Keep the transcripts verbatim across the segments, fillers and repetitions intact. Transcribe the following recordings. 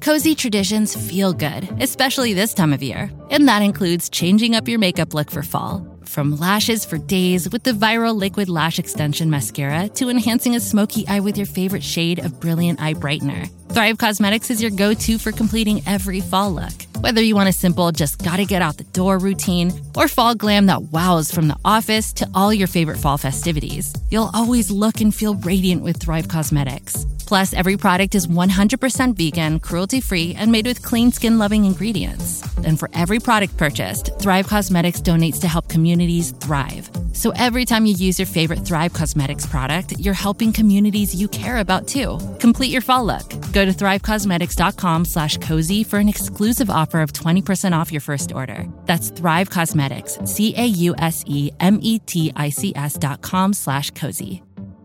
Cozy traditions feel good, especially this time of year. And that includes changing up your makeup look for fall. From lashes for days with the viral Liquid Lash Extension Mascara to enhancing a smoky eye with your favorite shade of Brilliant Eye Brightener, Thrive Causemetics is your go-to for completing every fall look. Whether you want a simple, just gotta get out the door routine, or fall glam that wows from the office to all your favorite fall festivities, you'll always look and feel radiant with Thrive Causemetics. Plus, every product is one hundred percent vegan, cruelty-free, and made with clean, skin-loving ingredients. And for every product purchased, Thrive Causemetics donates to help communities thrive. So every time you use your favorite Thrive Causemetics product, you're helping communities you care about, too. Complete your fall look. Go to thrivecausemetics.com slash cozy for an exclusive offer of twenty percent off your first order. That's Thrive Causemetics, C-A-U-S-E-M-E-T-I-C-S dot com slash cozy.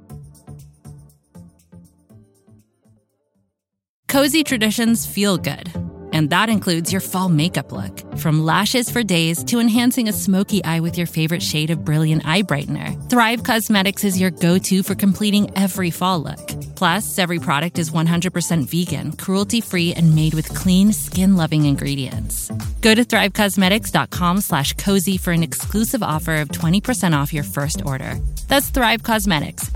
Cozy traditions feel good, and that includes your fall makeup look. From lashes for days to enhancing a smoky eye with your favorite shade of Brilliant Eye Brightener, Thrive Causemetics is your go-to for completing every fall look. Plus, every product is one hundred percent vegan, cruelty-free, and made with clean, skin-loving ingredients. Go to thrivecausemetics.com slash cozy for an exclusive offer of twenty percent off your first order. That's Thrive Causemetics,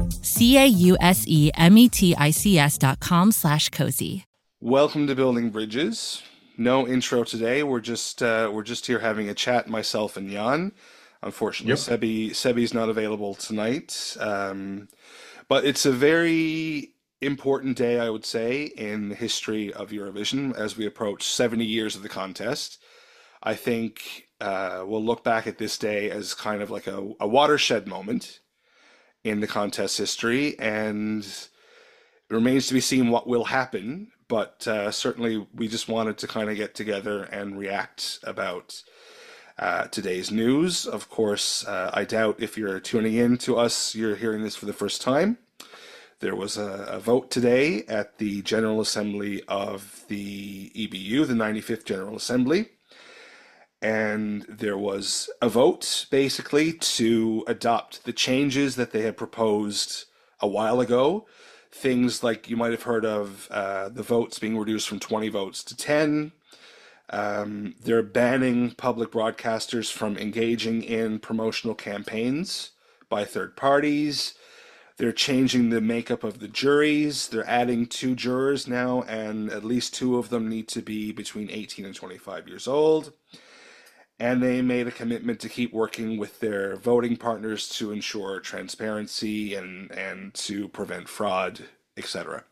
C-A-U-S-E-M-E-T-I-C-S dot com slash cozy. Welcome to Building Bridges. No intro today. We're just uh, we're just here having a chat, myself and Jan. Unfortunately, Yep. Sebi Sebi's not available tonight. Um, but it's a very important day, I would say, in the history of Eurovision as we approach seventy years of the contest. I think uh, we'll look back at this day as kind of like a, a watershed moment in the contest history, and it remains to be seen what will happen. But uh, certainly, we just wanted to kind of get together and react about uh, today's news. Of course, uh, I doubt if you're tuning in to us, you're hearing this for the first time. There was a, a vote today at the General Assembly of the E B U, the ninety-fifth General Assembly. And there was a vote, basically, to adopt the changes that they had proposed a while ago. Things like you might have heard of uh, the votes being reduced from twenty votes to ten. Um, they're banning public broadcasters from engaging in promotional campaigns by third parties. They're changing the makeup of the juries. They're adding two jurors now, and at least two of them need to be between eighteen and twenty-five years old. And they made a commitment to keep working with their voting partners to ensure transparency and, and to prevent fraud, et cetera.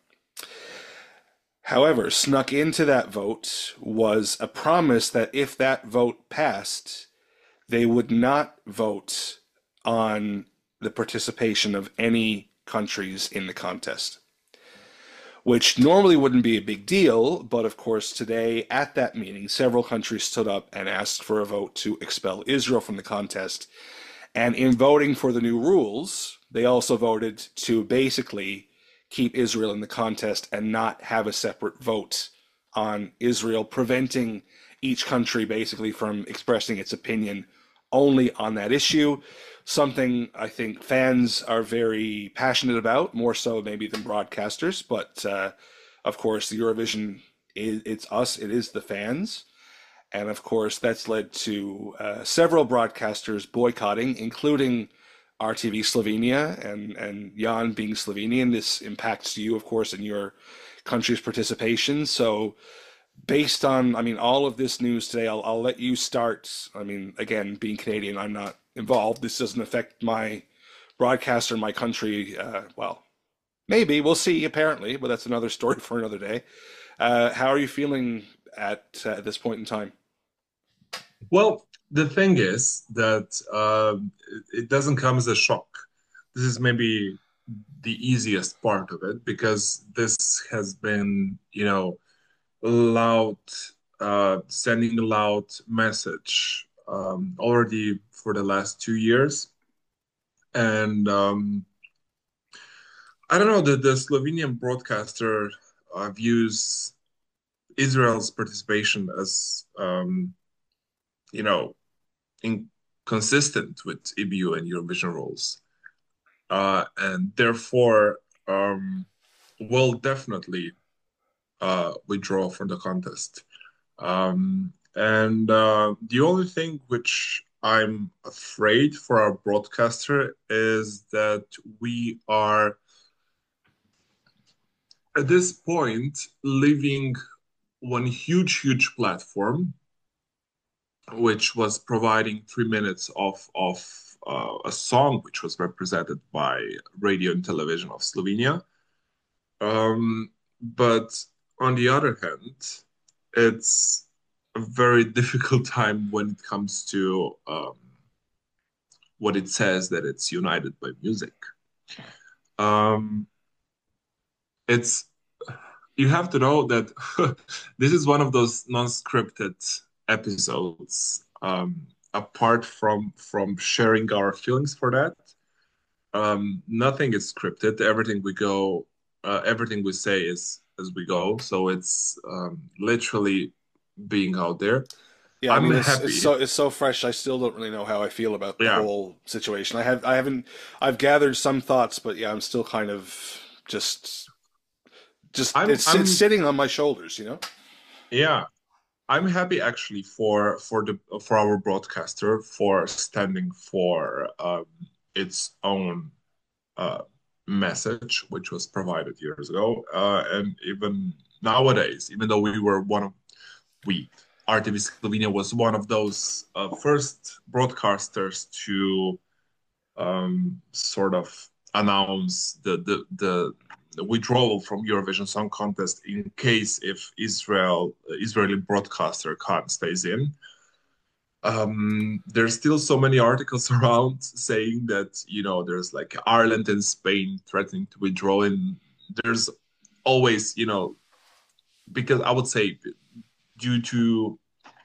However, snuck into that vote was a promise that if that vote passed, they would not vote on the participation of any countries in the contest, which normally wouldn't be a big deal, but of course today at that meeting, several countries stood up and asked for a vote to expel Israel from the contest. And in voting for the new rules, they also voted to basically keep Israel in the contest and not have a separate vote on Israel, preventing each country basically from expressing its opinion only on that issue. Something I think fans are very passionate about, more so maybe than broadcasters. But uh, of course, the Eurovision, is, it's us, it is the fans. And of course, that's led to uh, several broadcasters boycotting, including R T V Slovenia, and, and Jan being Slovenian. This impacts you, of course, in your country's participation. So based on, I mean, all of this news today, I'll, I'll let you start. I mean, again, being Canadian, I'm not involved. This doesn't affect my broadcaster, my country. Uh, well, maybe, we'll see, apparently, but that's another story for another day. Uh, how are you feeling at, uh, at this point in time? Well, the thing is that uh, it doesn't come as a shock. This is maybe the easiest part of it because this has been, you know, loud, uh, sending a loud message um, already for the last two years. And um, I don't know, the, the Slovenian broadcaster uh, views Israel's participation as, um, you know, inconsistent with E B U and Eurovision rules. Uh, and therefore um, will definitely uh, withdraw from the contest. Um, and uh, the only thing which I'm afraid for our broadcaster is that we are at this point leaving one huge, huge platform, which was providing three minutes of of uh, a song which was represented by radio and television of Slovenia. Um, but on the other hand, it's a very difficult time when it comes to um, what it says that it's united by music. Um, it's you have to know that this is one of those non-scripted episodes. Um, apart from from sharing our feelings for that, um, nothing is scripted. Everything we go, uh, everything we say is as we go. So it's um, literally being out there. Yeah, I I'm mean it's it's happy. so it's so fresh. I still don't really know how I feel about the Yeah, whole situation. I have I haven't I've gathered some thoughts, but yeah, I'm still kind of just just I'm it's it's I'm sitting on my shoulders, you know? yeah, I'm happy actually for for the for our broadcaster for standing for um, its own uh, message, which was provided years ago, uh, and even nowadays, even though we were one of we R T V Slovenia was one of those uh, first broadcasters to um, sort of announce the, the the the withdrawal from Eurovision Song Contest in case if Israel Israeli broadcaster Khan stays in. Um, there's still so many articles around saying that you know there's like Ireland and Spain threatening to withdraw, and there's always you know because I would say due to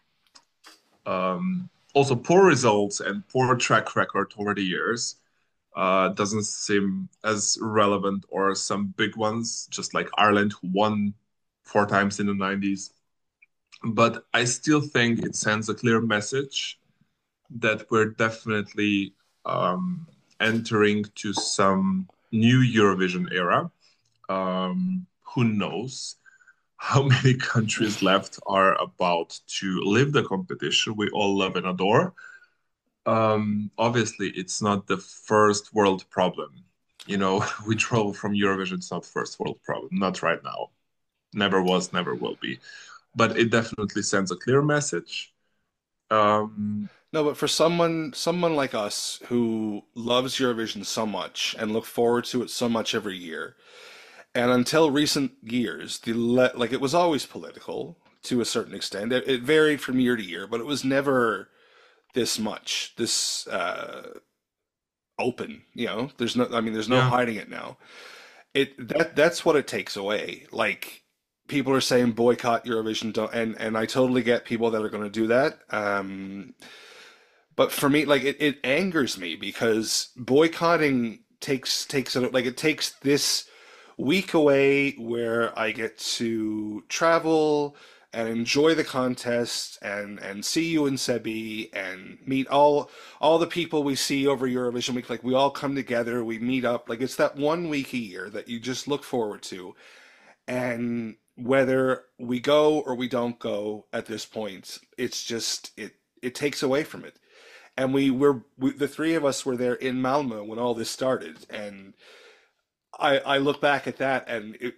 um, also poor results and poor track record over the years, uh, doesn't seem as relevant or some big ones, just like Ireland, who won four times in the nineties. But I still think it sends a clear message that we're definitely um, entering to some new Eurovision era. Um, who knows how many countries left are about to live the competition we all love and adore? Um, obviously, it's not the first world problem. You know, withdrawal from Eurovision is not first world problem. Not right now. Never was, never will be. But it definitely sends a clear message. Um, No, but for someone someone like us who loves Eurovision so much and look forward to it so much every year, and until recent years, the le like it was always political to a certain extent. It, it varied from year to year, but it was never this much, this uh, open. You know, there's no, I mean, there's no yeah, hiding it now. It that that's what it takes away. Like people are saying boycott Eurovision, don't, and and I totally get people that are going to do that. Um, but for me, like it, it angers me because boycotting takes takes it like it takes this week away where I get to travel and enjoy the contest and and see you and Sebi and meet all all the people we see over Eurovision week. Like we all come together, we meet up. Like it's that one week a year that you just look forward to. And whether we go or we don't go at this point, it's just it it takes away from it. And we were we, the three of us were there in Malmo when all this started, and I I look back at that and it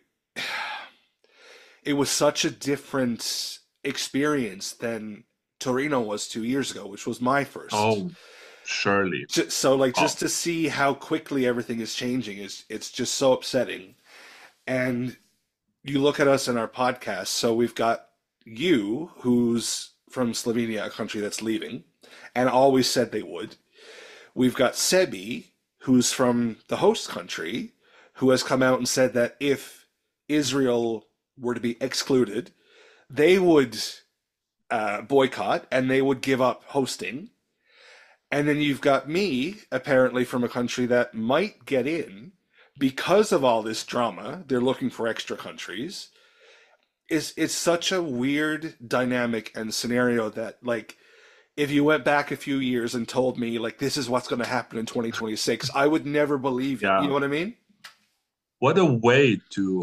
it was such a different experience than Torino was two years ago, which was my first. oh, surely. Ju- So like Oh, just to see how quickly everything is changing is it's just so upsetting. And you look at us in our podcast, so we've got you, who's from Slovenia, a country that's leaving, and always said they would. We've got Sebi, who's from the host country, who has come out and said that if Israel were to be excluded, they would uh, boycott and they would give up hosting. And then you've got me, apparently from a country that might get in because of all this drama. They're looking for extra countries. It's, it's such a weird dynamic and scenario that, like, if you went back a few years and told me, like, this is what's going to happen in twenty twenty-six, I would never believe it. You yeah. know what I mean? What a way to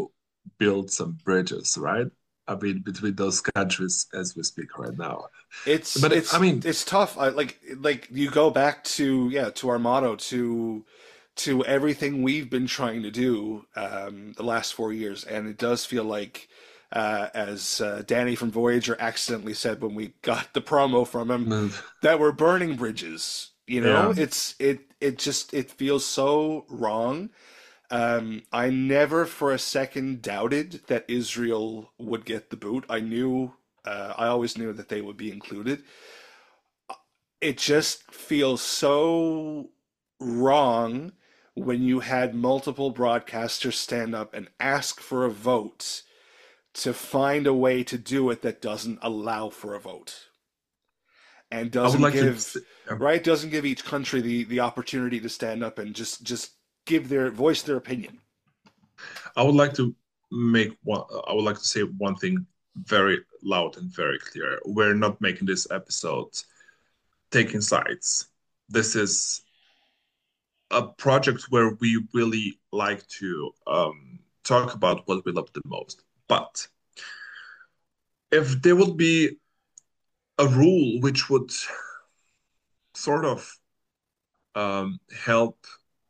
build some bridges, right? I mean, between those countries as we speak right now. It's But I it's mean, it's tough. I like like you go back to yeah to our motto to to everything we've been trying to do um, the last four years, and it does feel like uh, as uh, Danny from Voyager accidentally said when we got the promo from him move. that we're burning bridges. You know, Yeah. it's it it just it feels so wrong. Um, I never for a second doubted that Israel would get the boot. I knew, uh, I always knew that they would be included. It just feels so wrong when you had multiple broadcasters stand up and ask for a vote to find a way to do it that doesn't allow for a vote and I would doesn't like to, give, right, doesn't give each country the the opportunity to stand up and just just give their voice their opinion. I would like to make one, I would like to say one thing very loud and very clear. We're not making this episode taking sides. This is a project where we really like to um, talk about what we love the most. But if there would be a rule which would sort of um, help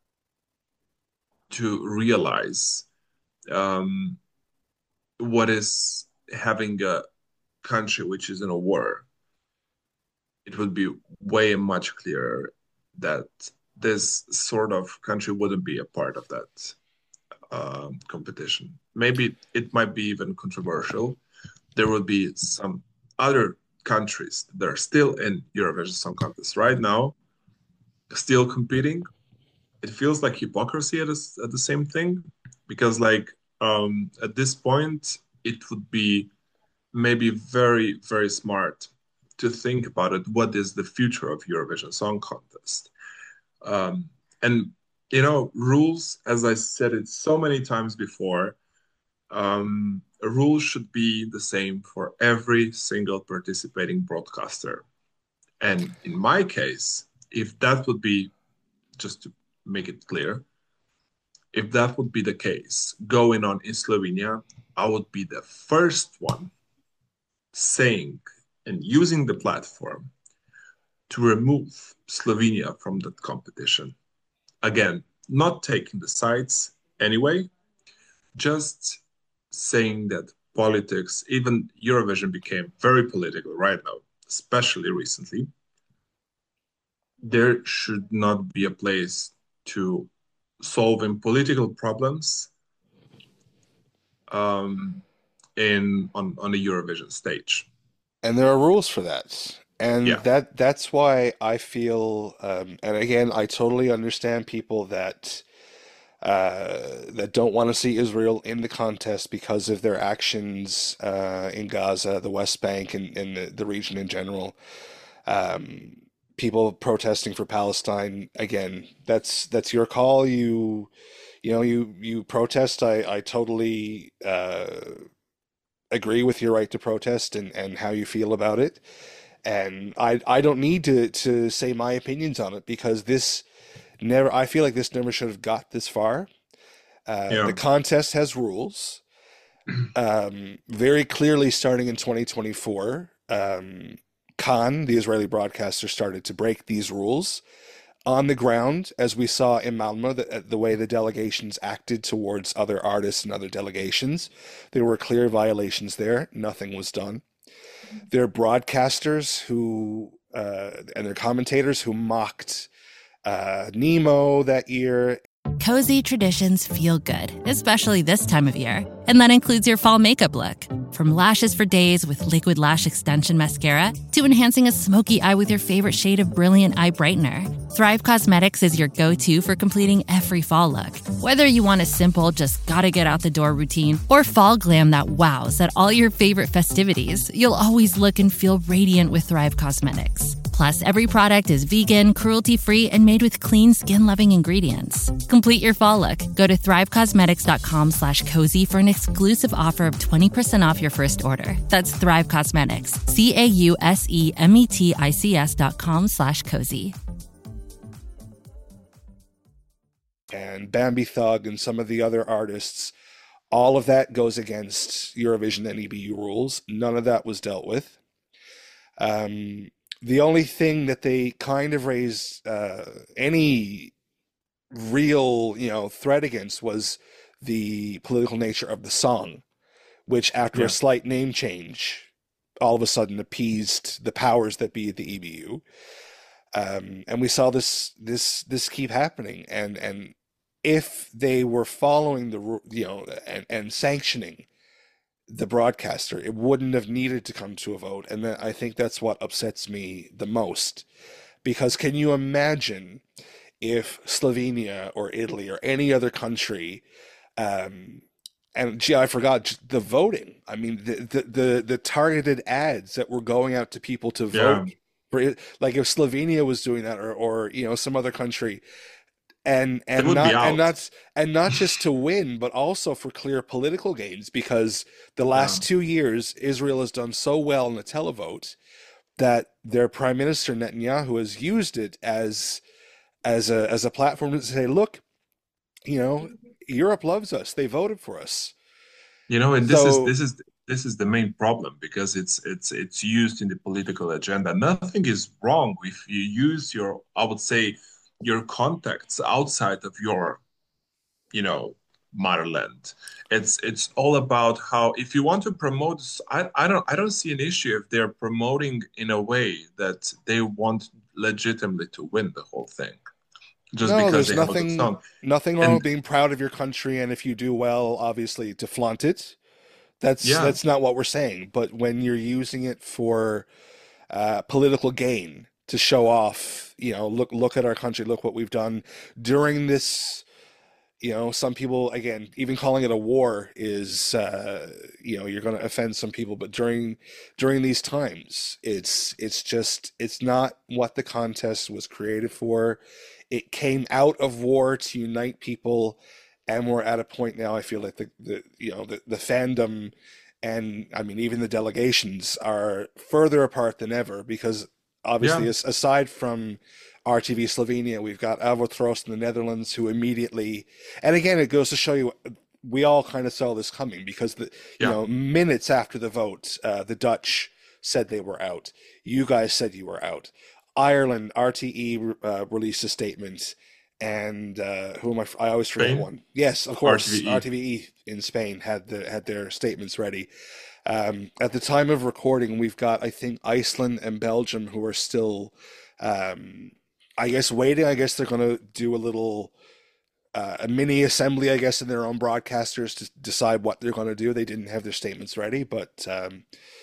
to realize um, what is having a country which is in a war, it would be way much clearer that this sort of country wouldn't be a part of that um, competition. Maybe it might be even controversial. There would be some other countries that are still in Eurovision Song Contest right now, still competing. It feels like hypocrisy at, a, at the same thing, because like um, at this point, it would be maybe very, very smart to think about it. What is the future of Eurovision Song Contest? Um, and, you know, rules, as I said it so many times before, um, a rule should be the same for every single participating broadcaster. And in my case, if that would be, just to make it clear, if that would be the case going on in Slovenia, I would be the first one saying and using the platform to remove Slovenia from that competition. Again, not taking the sides anyway, just saying that politics, even Eurovision became very political right now, especially recently. There should not be a place to solving political problems um, in on, on the Eurovision stage. And there are rules for that. And Yeah, that that's why I feel, um, and again, I totally understand people that uh, that don't want to see Israel in the contest because of their actions uh, in Gaza, the West Bank, and, and the, the region in general. Um, People protesting for Palestine, again, that's that's your call. You you know you you protest. I I totally uh, agree with your right to protest and and how you feel about it. And I I don't need to to say my opinions on it because this never. I feel like this never should have got this far. Uh, yeah, the contest has rules, um, very clearly starting in twenty twenty-four. Um, Khan, the Israeli broadcaster, started to break these rules on the ground, as we saw in Malmö, the, the way the delegations acted towards other artists and other delegations. There were clear violations there. Nothing was done. There are broadcasters who uh, and their commentators who mocked uh, Nemo that year. Cozy traditions feel good, especially this time of year. And that includes your fall makeup look. From lashes for days with Liquid Lash Extension Mascara to enhancing a smoky eye with your favorite shade of Brilliant Eye Brightener. Thrive Causemetics is your go-to for completing every fall look. Whether you want a simple, just gotta get out the door routine, or fall glam that wows at all your favorite festivities, you'll always look and feel radiant with Thrive Causemetics. Plus, every product is vegan, cruelty-free, and made with clean, skin-loving ingredients. Complete your fall look. Go to thrivecosmetics.com slash cozy for an exclusive offer of twenty percent off your first order. That's Thrive Causemetics. C-A-U-S-E-M-E-T-I-C-S dot com slash cozy. And Bambi Thug and some of the other artists All of that goes against Eurovision and E B U rules. None of that was dealt with. Um, the only thing that they kind of raised uh, any real, you know, threat against was the political nature of the song, which after a Yeah. slight name change, all of a sudden appeased the powers that be at the E B U. Um, and we saw this this this keep happening, and and if they were following the ru- you know and, and sanctioning the broadcaster, it wouldn't have needed to come to a vote. And that, I think that's what upsets me the most. Because can you imagine if Slovenia or Italy or any other country, um, and gee, I forgot the voting. I mean, the, the the the targeted ads that were going out to people to vote Yeah. for it, like if Slovenia was doing that, or or you know some other country, and They and would be not and out. not and not just to win, but also for clear political gains, because the Yeah. last two years Israel has done so well in the televote that their prime minister Netanyahu has used it as as a as a platform to say, look, you know, Europe loves us. They voted for us. You know, and this is So this is this is the main problem because it's it's it's used in the political agenda. Nothing is wrong if you use your, I would say, your contacts outside of your, you know, motherland. It's it's all about how if you want to promote, I I don't I don't see an issue if they're promoting in a way that they want legitimately to win the whole thing just no, because there's they have a good nothing song. nothing wrong with And being proud of your country, and if you do well, obviously to flaunt it. That's yeah, that's not what we're saying. But when you're using it for uh, political gain to show off, you know, look look at our country, look what we've done during this. You know, some people, again, even calling it a war is, uh, you know, you're going to offend some people. But during during these times, it's it's just it's not what the contest was created for. It came out of war to unite people, and we're at a point now. I feel like the the you know the the fandom, and I mean even the delegations are further apart than ever because obviously, yeah, as, aside from R T V Slovenia, we've got Avotros in the Netherlands who immediately, and again, it goes to show you, we all kind of saw this coming because the, you yeah. know, minutes after the vote, uh, the Dutch said they were out. You guys said you were out. Ireland, R T E uh, released a statement, and uh, who am I? I always forget Spain, one. Yes, of course, R T V E. R T V E in Spain had the had their statements ready. Um, at the time of recording, we've got, I think, Iceland and Belgium who are still, um, I guess, waiting. I guess they're going to do a little, uh, a mini assembly, I guess, in their own broadcasters to decide what they're going to do. They didn't have their statements ready, but um,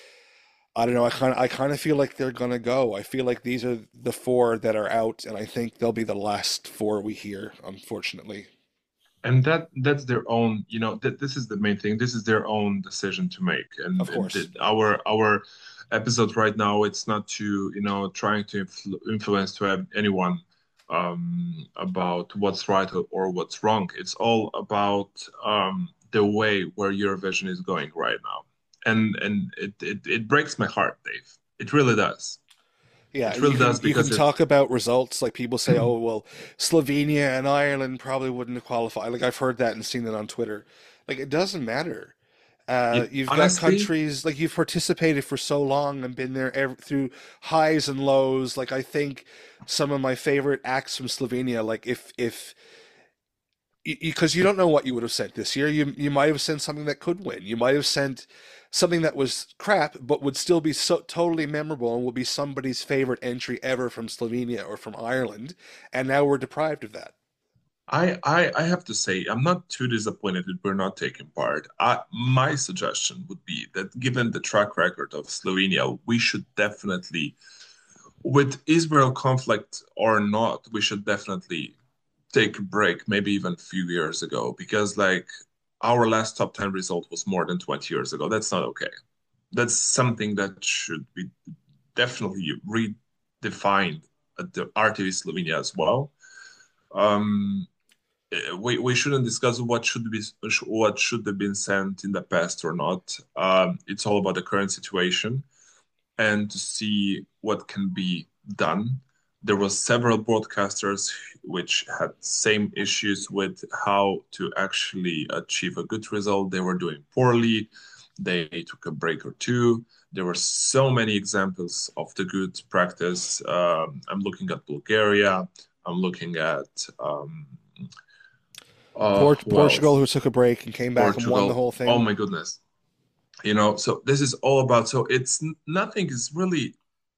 I don't know. I kind of, I kind of feel like they're going to go. I feel like these are the four that are out, and I think they'll be the last four we hear, unfortunately. And that that's their own, you know, that this is the main thing. This is their own decision to make. And, Of and course. the, our our episode right now, it's not to, you know, trying to influ influence to have anyone um about what's right or, or what's wrong. It's all about um the way where Eurovision is going right now. And and it it, it breaks my heart, Dave. It really does. Yeah, It you really can does you can because it talk about results like people say, oh well, Slovenia and Ireland probably wouldn't have qualified. Like I've heard that and seen it on Twitter. Like it doesn't matter. Uh, it, you've got honestly, countries like you've participated for so long and been there ev through highs and lows. Like I think some of my favorite acts from Slovenia, like if if because you, you don't know what you would have sent this year. You you might have sent something that could win. You might have sent something that was crap, but would still be so totally memorable and will be somebody's favorite entry ever from Slovenia or from Ireland. And now we're deprived of that. I, I I have to say I'm not too disappointed that we're not taking part. I, my suggestion would be that given the track record of Slovenia, we should definitely, with Israel conflict or not, we should definitely take a break, maybe even a few years ago, because like our last top ten result was more than twenty years ago. That's not okay. That's something that should be definitely redefined at the R T V Slovenia as well. Um, uh, we we shouldn't discuss what should be what should have been sent in the past or not. Um, it's all about the current situation and to see what can be done. There was several broadcasters which had same issues with how to actually achieve a good result. They were doing poorly. They took a break or two. There were so many examples of the good practice. Um, I'm looking at Bulgaria. I'm looking at um, uh, Port- who Portugal, else? who took a break and came back and won the Portugal. whole Oh thing. my goodness. You know, so this is all about, so it's nothing is really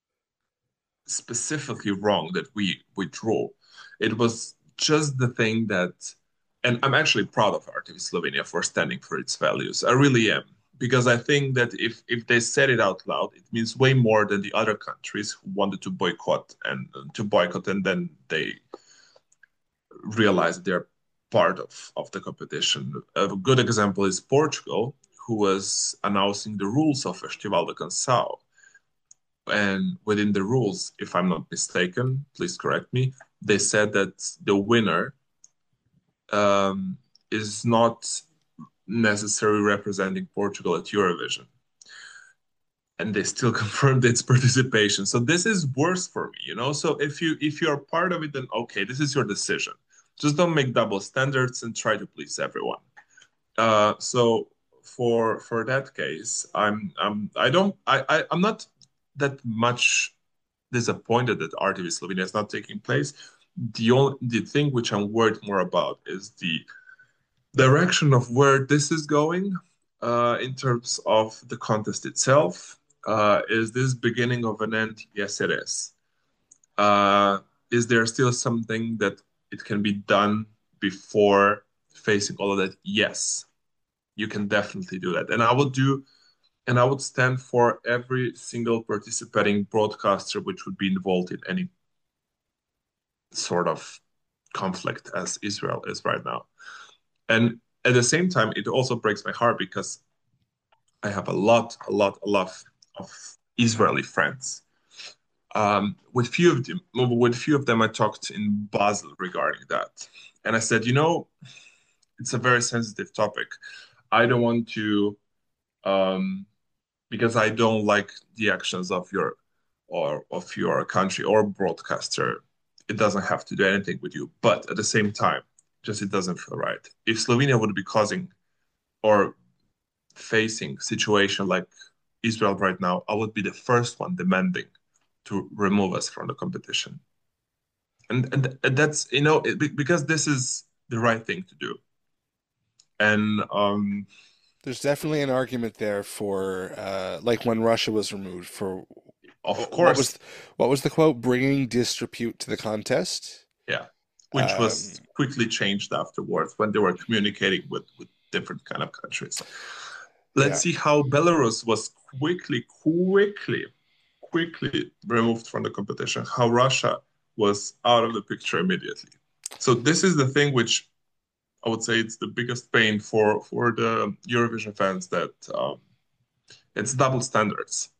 specifically wrong that we withdraw. It was just the thing that, and I'm actually proud of R T V Slovenia for standing for its values. I really am, because I think that if if they said it out loud, it means way more than the other countries who wanted to boycott and uh, to boycott, and then they realized they're part of of the competition. A good example is Portugal, who was announcing the rules of Festival de Canção, and within the rules, if I'm not mistaken, please correct me, they said that the winner um, is not necessarily representing Portugal at Eurovision. And they still confirmed its participation. So this is worse for me, you know. So if you if you are part of it, then okay, this is your decision. Just don't make double standards and try to please everyone. Uh, so for for that case, I'm I'm I don't I, I I'm not that much disappointed that R T V Slovenia is not taking place. The only the thing which I'm worried more about is the direction of where this is going uh, in terms of the contest itself. Uh, is this beginning of an end? Yes, it is. Uh, is there still something that it can be done before facing all of that? Yes, you can definitely do that. And I would do, and I would stand for every single participating broadcaster which would be involved in any sort of conflict as Israel is right now. And at the same time, it also breaks my heart because I have a lot, a lot, a lot of Israeli friends. Um, with few of them, with few of them, I talked in Basel regarding that, and I said, you know, it's a very sensitive topic. I don't want to, um, because I don't like the actions of your or of your country or broadcaster. It doesn't have to do anything with you, but at the same time, just it doesn't feel right. If Slovenia would be causing or facing situation like Israel right now, I would be the first one demanding to remove us from the competition. And, and, and that's, you know, it, because this is the right thing to do. And um, There's definitely an argument there for, uh, like when Russia was removed, for of what course, was what was the quote? Bringing disrepute to the contest. yeah, which Um, was quickly changed afterwards when they were communicating with, with different kind of countries. Let's yeah, see how Belarus was quickly, quickly, quickly removed from the competition, how Russia was out of the picture immediately. So this is the thing which I would say it's the biggest pain for for the Eurovision fans, that um, it's double standards.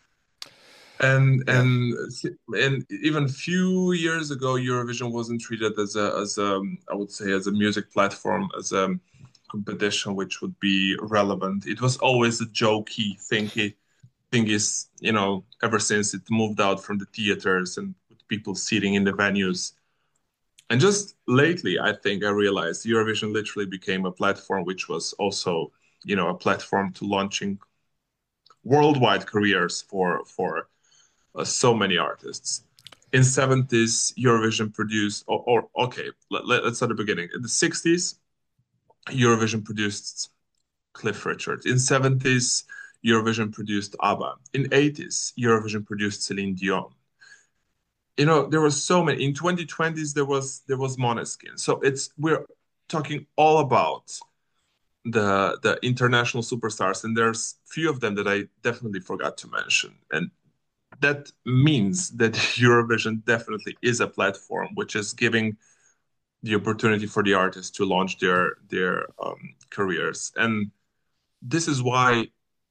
And yeah. and and even few years ago, Eurovision wasn't treated as a as a I would say as a music platform, as a competition which would be relevant. It was always a jokey thingy thing is, you know, ever since it moved out from the theaters and with people sitting in the venues. And just lately, I think I realized Eurovision literally became a platform which was also, you know, a platform to launching worldwide careers for for uh, so many artists. In seventies, Eurovision produced, or, or okay, let, let, us start at the beginning. In the sixties, Eurovision produced Cliff Richard. In seventies, Eurovision produced ABBA. In eighties, Eurovision produced Celine Dion. You know, there were so many. In twenty twenties, there was there was Måneskin. So it's we're talking all about the the international superstars, and there's few of them that I definitely forgot to mention. And that means that Eurovision definitely is a platform which is giving the opportunity for the artists to launch their their um, careers. And this is why,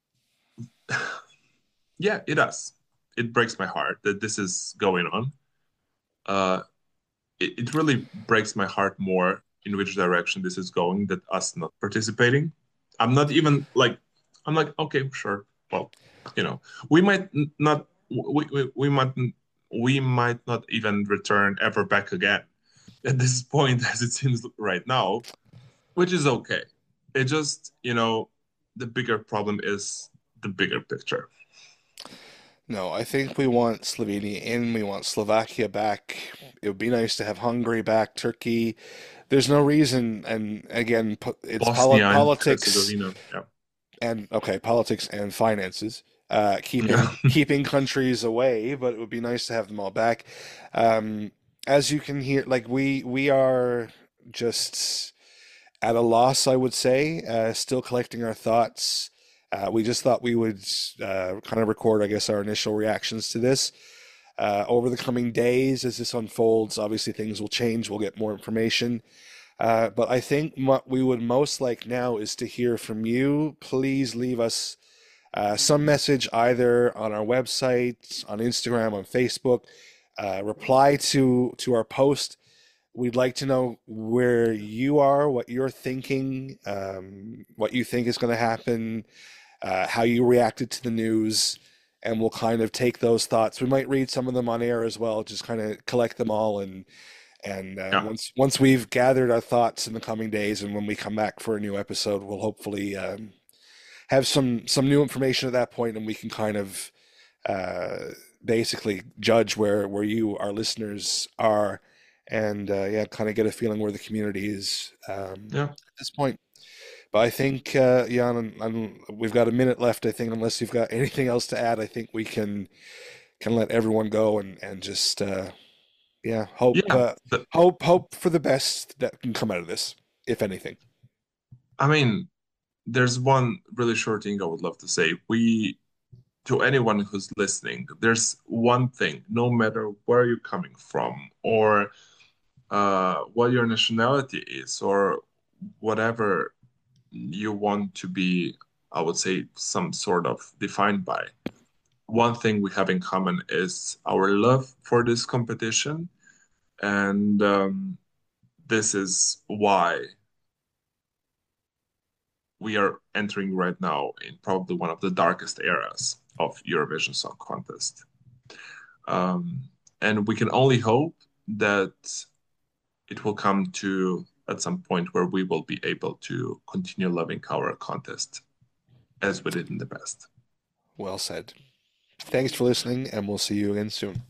yeah, it does. It breaks my heart that this is going on. Uh, it, it really breaks my heart more in which direction this is going, that us not participating. I'm not even like, I'm like, okay, sure. Well, you know, we might not, we, we, we might we might not even return ever back again at this point, as it seems right now, which is okay. It just, you know, the bigger problem is the bigger picture. No, I think we want Slovenia in. We want Slovakia back. It would be nice to have Hungary back, Turkey. There's no reason, and again, po- it's poli Bosnia and politics Herzegovina. Yeah. and okay, politics and finances, uh, Yeah. keeping keeping countries away. But it would be nice to have them all back. Um, as you can hear, like we we are just at a loss, I would say, uh, still collecting our thoughts. Uh, we just thought we would uh, kind of record, I guess, our initial reactions to this. Uh, over the coming days, as this unfolds, obviously things will change. We'll get more information. Uh, but I think what we would most like now is to hear from you. Please leave us uh, some message either on our website, on Instagram, on Facebook. Uh, reply to to our post. We'd like to know where you are, what you're thinking, um, what you think is going to happen, uh, how you reacted to the news, and we'll kind of take those thoughts. We might read some of them on air as well, just kind of collect them all, and and uh, Yeah. once once we've gathered our thoughts in the coming days, and when we come back for a new episode, we'll hopefully um, have some some new information at that point, and we can kind of uh, basically judge where where you, our listeners, are, and uh, yeah, kind of get a feeling where the community is um, Yeah. at this point. But I think, uh, Jan, and, and we've got a minute left. I think, unless you've got anything else to add, I think we can can let everyone go and and just uh, yeah, hope Yeah. uh, But, hope hope for the best that can come out of this, if anything. I mean, there's one really short thing I would love to say. We, to anyone who's listening, there's one thing, no matter where you're coming from or uh, what your nationality is or whatever you want to be, I would say, some sort of defined by. One thing we have in common is our love for this competition. And um, this is why we are entering right now in probably one of the darkest eras of Eurovision Song Contest. Um, and we can only hope that it will come to at some point where we will be able to continue loving our contest as we did in the past. Well said. Thanks for listening, and we'll see you again soon.